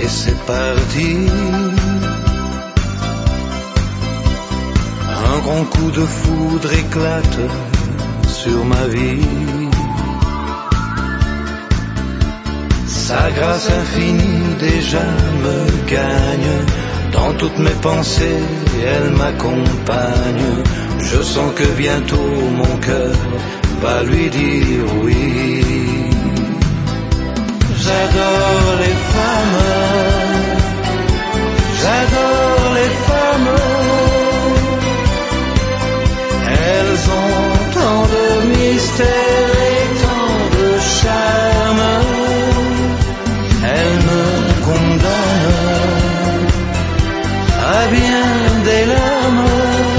et c'est parti. Un grand coup de foudre éclate sur ma vie. Sa grâce infinie déjà me gagne. Dans toutes mes pensées, elle m'accompagne. Je sens que bientôt mon cœur va lui dire oui. J'adore les femmes, j'adore les femmes. Elles ont tant de mystère et tant de charme. Elles me condamnent à bien des larmes.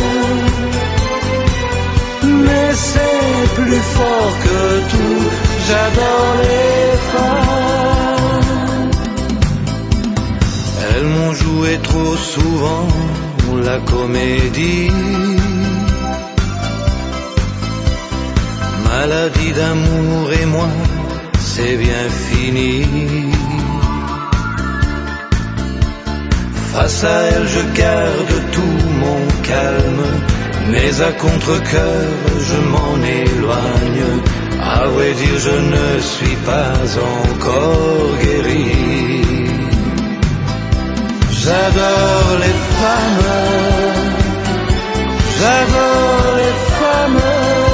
Mais c'est plus fort que tout, j'adore les femmes. Elles m'ont joué trop souvent la comédie. Maladie d'amour et moi, c'est bien fini. Face à elle je garde tout mon calme, mais à contre-cœur je m'en éloigne. À vrai dire je ne suis pas encore guéri. J'adore les femmes, j'adore les femmes.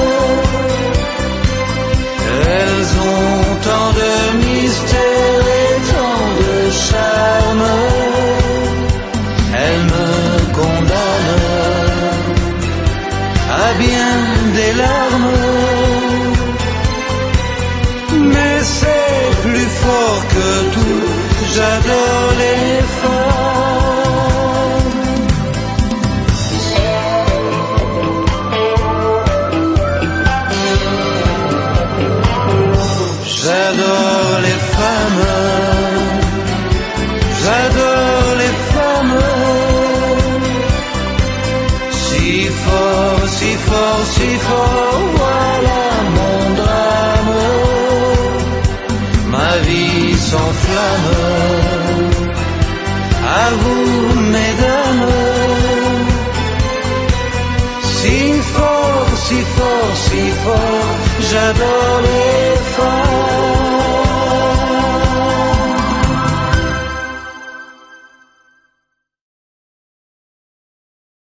Elles ont tant de mystère et tant de charme. Elles me condamnent à bien des larmes. Mais c'est plus fort que tout, j'adore les femmes. J'adore les femmes, j'adore les femmes. Si fort, si fort, si fort, voilà mon drame. Ma vie s'enflamme.